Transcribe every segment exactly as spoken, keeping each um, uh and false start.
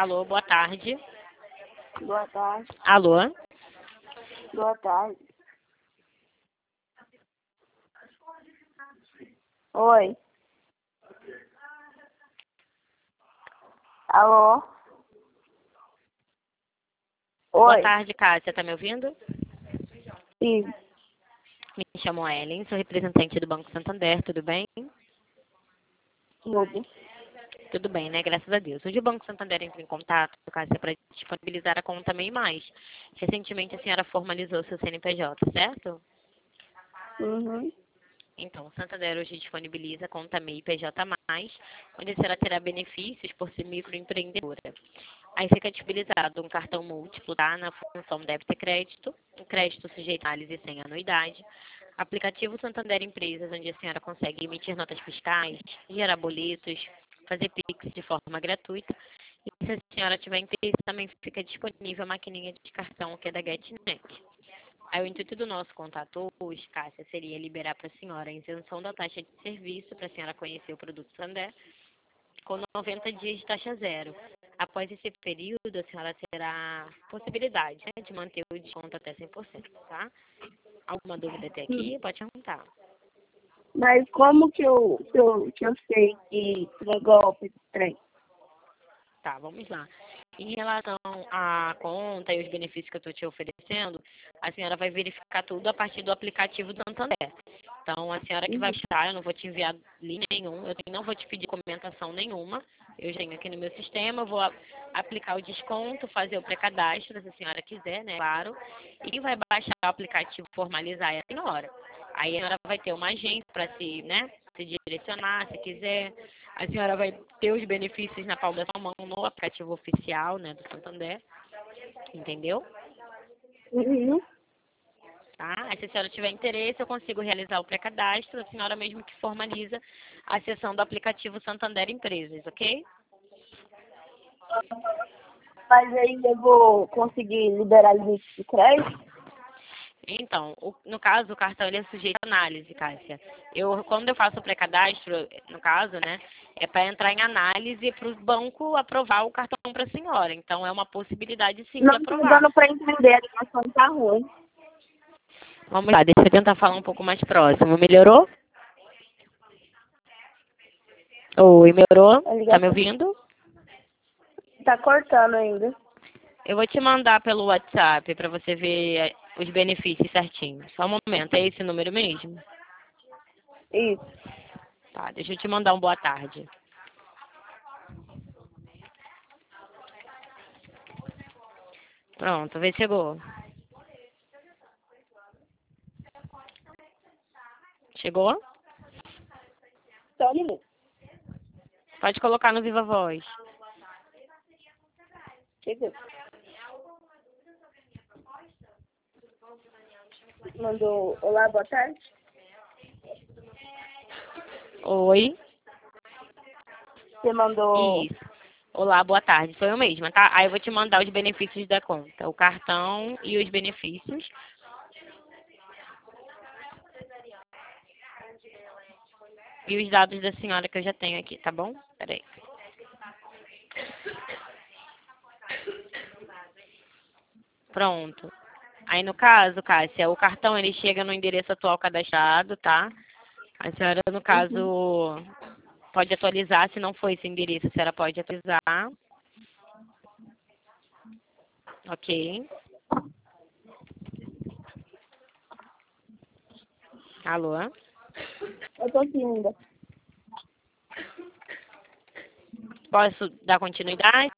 Alô, boa tarde. Boa tarde. Alô? Boa tarde. Oi. Alô? Boa Oi. tarde, Cássia. Tá me ouvindo? Sim. Me chamo Ellen, sou representante do Banco Santander, tudo bem? Tudo. Tudo bem, né? Graças a Deus. Hoje o Banco Santander entrou em contato, Cássia, para disponibilizar a conta MEI Mais. Recentemente a senhora formalizou seu C N P J, certo? Uhum. Então, o Santander hoje disponibiliza a conta MEI P J mais, onde a senhora terá benefícios por ser microempreendedora. Aí fica disponibilizado um cartão múltiplo, tá? Na função débito e crédito, um crédito sujeito a análise sem anuidade, aplicativo Santander Empresas, onde a senhora consegue emitir notas fiscais, gerar boletos, fazer Pix de forma gratuita. E se a senhora tiver interesse, também fica disponível a maquininha de cartão, que é da GetNet. Aí o intuito do nosso contato hoje, Cássia, seria liberar para a senhora a isenção da taxa de serviço para a senhora conhecer o produto Santander, com noventa dias de taxa zero. Após esse período, a senhora terá possibilidade, né, de manter o desconto até cem por cento, tá? Alguma dúvida até aqui? Pode perguntar. Mas como que eu, que eu, que eu sei que é golpe de trem? Tá, vamos lá. Em relação à conta e os benefícios que eu estou te oferecendo, a senhora vai verificar tudo a partir do aplicativo do Santander. Então, a senhora que vai estar, eu não vou te enviar link nenhum, eu não vou te pedir comentação nenhuma. Eu já tenho aqui no meu sistema, eu vou a- aplicar o desconto, fazer o pré-cadastro, se a senhora quiser, né, claro, e vai baixar o aplicativo, formalizar a senhora. Aí a senhora vai ter uma agência para se, né, se direcionar, se quiser. A senhora vai ter os benefícios na palma da sua mão no aplicativo oficial, né, do Santander, entendeu? Uhum. Tá? Aí, se a senhora tiver interesse, eu consigo realizar o pré-cadastro, a senhora mesmo que formaliza a sessão do aplicativo Santander Empresas, ok? Mas aí eu vou conseguir liberar limite de crédito? Então, o- no caso, o cartão ele é sujeito à análise, Cássia. Eu, quando eu faço o pré-cadastro, no caso, né, é para entrar em análise para o banco aprovar o cartão para a senhora. Então, é uma possibilidade, sim, de Não tô aprovar. dando pra entender, a ligação tá ruim. Vamos lá, deixa eu tentar falar um pouco mais próximo. Melhorou? Oi, melhorou? A Tá me ligação ouvindo? tá cortando ainda. Eu vou te mandar pelo WhatsApp para você ver eh, os benefícios certinho. Só um momento, é esse número mesmo? Isso. Tá, deixa eu te mandar um boa tarde. Pronto, vê se chegou. Chegou? Só um minuto. Pode colocar no Viva Voz. Chegou. Mandou olá, boa tarde. Oi? Você mandou. Isso. Olá, boa tarde. Sou eu mesma, tá? Aí eu vou te mandar os benefícios da conta. O cartão e os benefícios. E os dados da senhora que eu já tenho aqui, tá bom? Peraí. Pronto. Aí no caso, Cássia, o cartão ele chega no endereço atual cadastrado, tá? A senhora, no Uhum. caso, pode atualizar, se não for esse endereço, a senhora pode atualizar. Ok. Alô? Eu tô aqui ainda. Posso dar continuidade?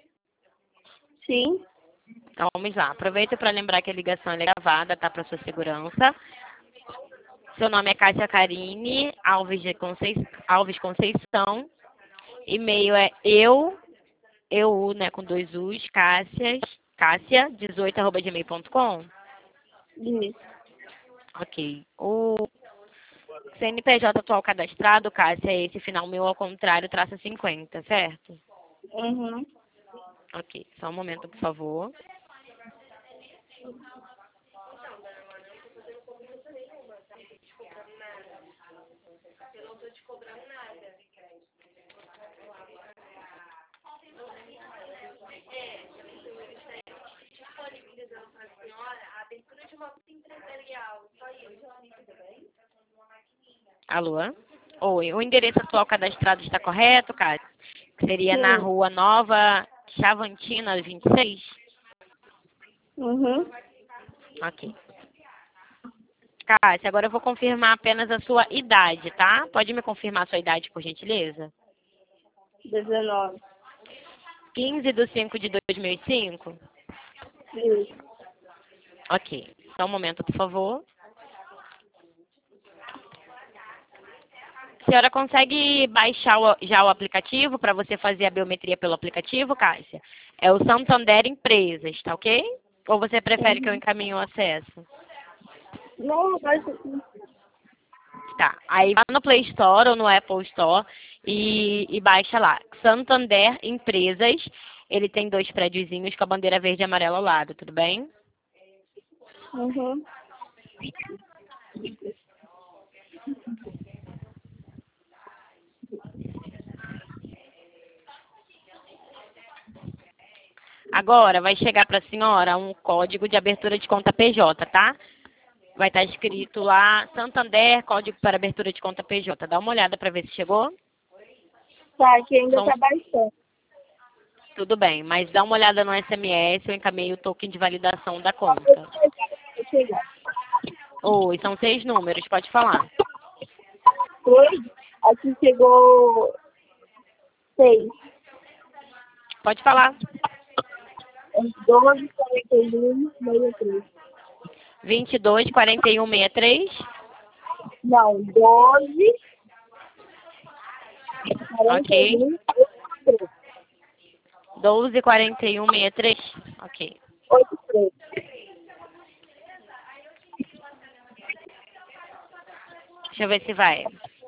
Sim. Então vamos lá. Aproveita para lembrar que a ligação é gravada, tá? Para sua segurança. Seu nome é Cássia Carine Alves, de Concei... Alves Conceição. E-mail é eu, eu, né, com dois U's, Cássias, Cássia, dezoito, arroba gmail ponto com. Isso. Ok. O C N P J atual cadastrado, Cássia, é esse final meu ao contrário, traça cinquenta, certo? Uhum. Ok. Só um momento, por favor. Alô? Oi, o endereço atual cadastrado está correto, Cátia? Que seria na Sim. Rua Nova Chavantina, vinte e seis? Uhum. Ok. Cátia, agora eu vou confirmar apenas a sua idade, tá? Pode me confirmar a sua idade, por gentileza? dezenove. quinze de cinco de dois mil e cinco? Isso. Ok. Só um momento, por favor. A senhora consegue baixar o- já o aplicativo para você fazer a biometria pelo aplicativo, Cássia? É o Santander Empresas, tá ok? Ou você prefere que eu Uhum. encaminhe o acesso? Não, mas... Tá. Aí vai no Play Store ou no Apple Store e, e baixa lá. Santander Empresas. Ele tem dois prédiozinhos com a bandeira verde e amarela ao lado, tudo bem? Uhum. Agora vai chegar para a senhora um código de abertura de conta P J, tá? Vai estar escrito lá Santander, código para abertura de conta P J. Dá uma olhada para ver se chegou. Tá, aqui ainda São tá baixando. Tudo bem, mas dá uma olhada no S M S, eu encaminhei o token de validação da Só pra conta. eu chegar. Oi, são seis números, pode falar. Oi? Aqui chegou seis. Pode falar. doze, quarenta e um, sessenta e três. vinte e dois, quarenta e um, sessenta e três. Não, doze, quarenta e Ok. um, oitenta e três. doze, quarenta e um, sessenta e três. Ok. oitenta e três. Deixa eu ver se vai.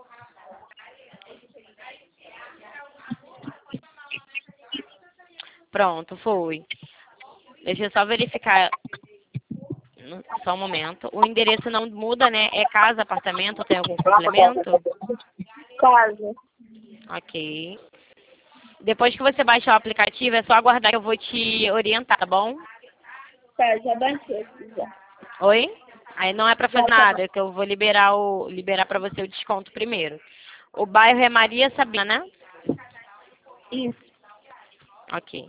Pronto, foi. Deixa eu só verificar. Só um momento. O endereço não muda, né? É casa, apartamento, tem algum complemento? Casa. Ok. Depois que você baixar o aplicativo, é só aguardar que eu vou te orientar, tá bom? Tá, já baixei aqui já. Oi? Aí não é pra Já fazer tá nada, que eu vou liberar o liberar para você o desconto primeiro. O bairro é Maria Sabina, né? isso. Ok.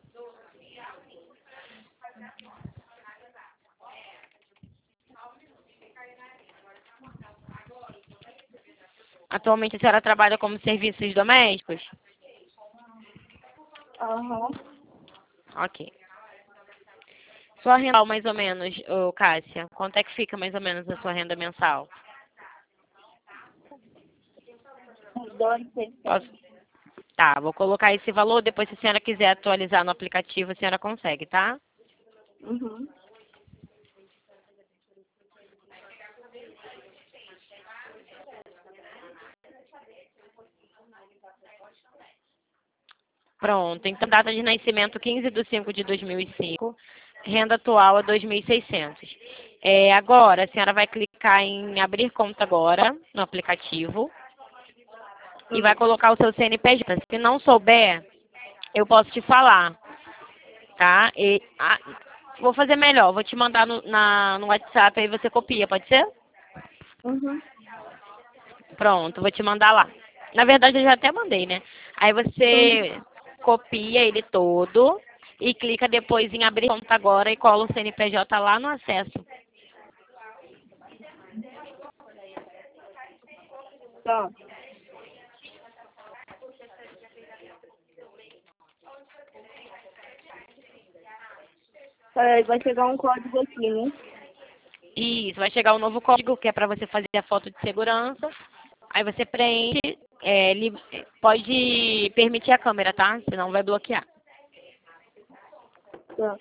Atualmente a senhora trabalha como serviços domésticos? Aham. Ok. Sua renda mais ou menos, ô, Cássia, quanto é que fica mais ou menos a sua renda mensal? Uns dois, seiscentos. Posso? Tá, vou colocar esse valor, depois se a senhora quiser atualizar no aplicativo, a senhora consegue, tá? Uhum. Pronto, então data de nascimento quinze de cinco de dois mil e cinco, renda atual é dois mil e seiscentos. É, agora, a senhora vai clicar em abrir conta agora no aplicativo e vai colocar o seu C N P J. Se não souber, eu posso te falar, tá? E, ah, vou fazer melhor, vou te mandar no, na, no WhatsApp, aí você copia, pode ser? Uhum. Pronto, vou te mandar lá. Na verdade, eu já até mandei, né? Aí Uhum. você copia ele todo e clica depois em abrir conta agora e cola o C N P J lá no acesso. Tá. Aí vai chegar um código aqui, né? Isso, vai chegar um novo código que é para você fazer a foto de segurança. Aí você preenche, é, li- pode permitir a câmera, tá? Senão vai bloquear. Tá.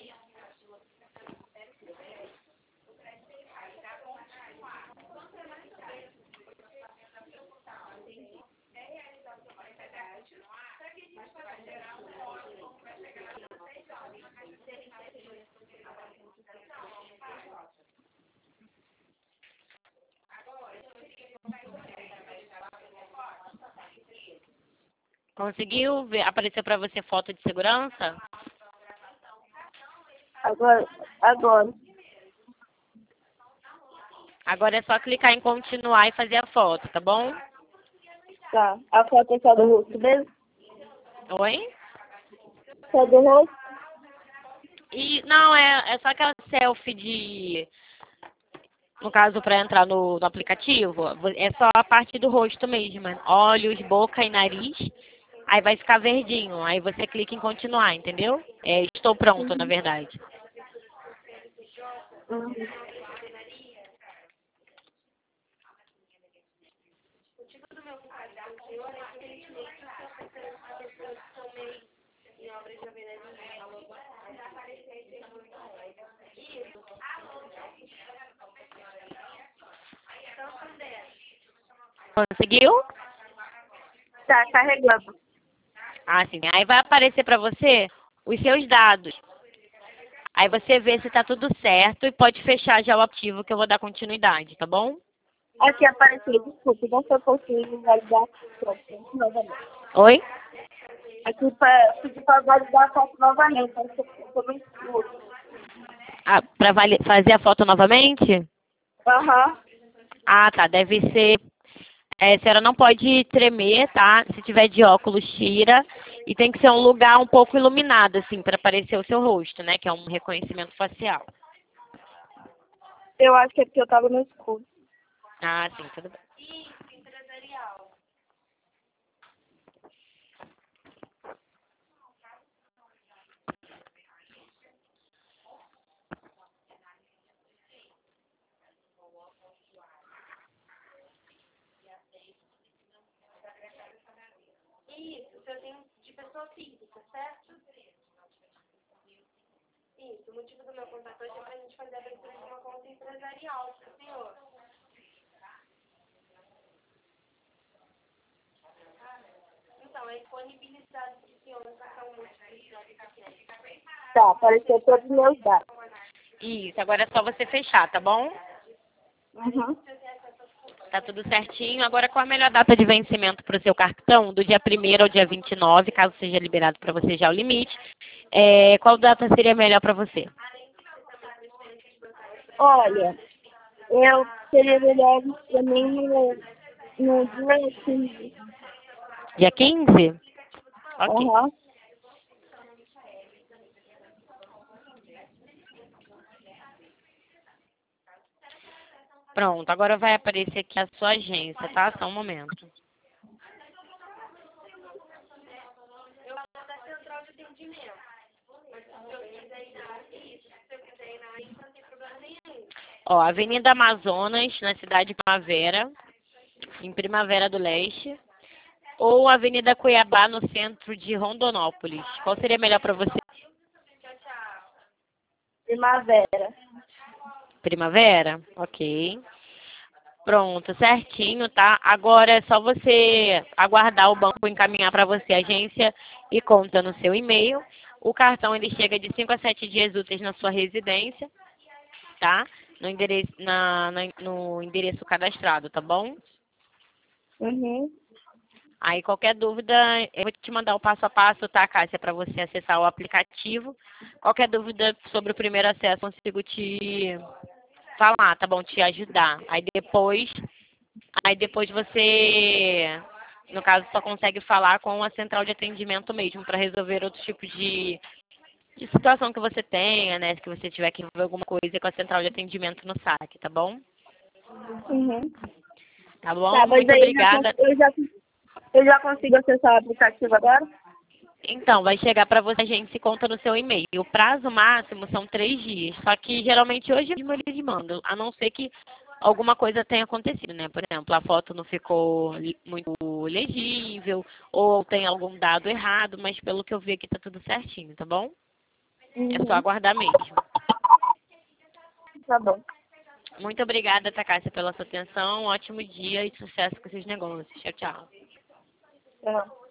Conseguiu ver, aparecer para você foto de segurança? Agora, agora. Agora é só clicar em continuar e fazer a foto, tá bom? Tá. A foto é só do rosto mesmo? Oi? Só do rosto? E não, é, é só aquela selfie de, no caso, para entrar no, no aplicativo, é só a parte do rosto mesmo, né? Olhos, boca e nariz. Aí vai ficar verdinho. Aí você clica em continuar, entendeu? É, estou pronto, na Uhum. verdade. Uhum. Conseguiu? Tá carregando. Ah, sim. Aí vai aparecer para você os seus dados. Aí você vê se tá tudo certo e pode fechar já o arquivo que eu vou dar continuidade, tá bom? Aqui apareceu, desculpa, não foi possível validar a foto novamente. Oi? Aqui para pedir para validar a foto novamente, apareceu que ficou bem escuro. Ah, para fazer a foto novamente? Aham. Ah, tá. Deve ser. É, a senhora não pode tremer, tá? Se tiver de óculos, tira. E tem que ser um lugar um pouco iluminado, assim, para aparecer o seu rosto, né? Que é um reconhecimento facial. Eu acho que é porque eu tava no escuro. Ah, sim, tudo bem. Tá, apareceu todos os meus dados. Isso, agora é só você fechar, tá bom? Uhum. Tá tudo certinho. Agora, qual a melhor data de vencimento para o seu cartão? Do dia primeiro ao dia vinte e nove, caso seja liberado para você já o limite. É, qual data seria melhor para você? Olha, eu seria melhor pra mim no, no dia quinze. Dia quinze? Ok. Aham. Pronto, agora vai aparecer aqui a sua agência, tá? Só um momento. Ó, Avenida Amazonas, na cidade de Primavera, em Primavera do Leste, ou Avenida Cuiabá, no centro de Rondonópolis. Qual seria melhor para você? Primavera. Primavera? Ok. Pronto, certinho, tá? Agora é só você aguardar o banco encaminhar para você a agência e conta no seu e-mail. O cartão ele chega de cinco a sete dias úteis na sua residência, tá? No endereço, na, na- no endereço cadastrado, tá bom? Uhum. Aí qualquer dúvida, eu vou te mandar o passo a passo, tá, Cássia, para você acessar o aplicativo. Qualquer dúvida sobre o primeiro acesso, consigo te falar, tá bom? Te ajudar. Aí depois, aí depois você, no caso, só consegue falar com a central de atendimento mesmo para resolver outros tipos de, de situação que você tenha, né? Se você tiver que resolver alguma coisa com a central de atendimento no saque, tá bom? Uhum. Tá bom? Tá, mas Muito aí eu já, cons- obrigada. eu já, eu já consigo acessar o aplicativo agora? Então, vai chegar para você, a gente se conta no seu e-mail. O prazo máximo são três dias. Só que geralmente hoje mesmo eles mandam, a não ser que alguma coisa tenha acontecido, né? Por exemplo, a foto não ficou li- muito legível, ou tem algum dado errado, mas pelo que eu vi aqui tá tudo certinho, tá bom? É só Uhum. aguardar mesmo. Tá bom. Muito obrigada, Takassia, pela sua atenção. Um ótimo dia e sucesso com esses negócios. Tchau, tchau. Tá.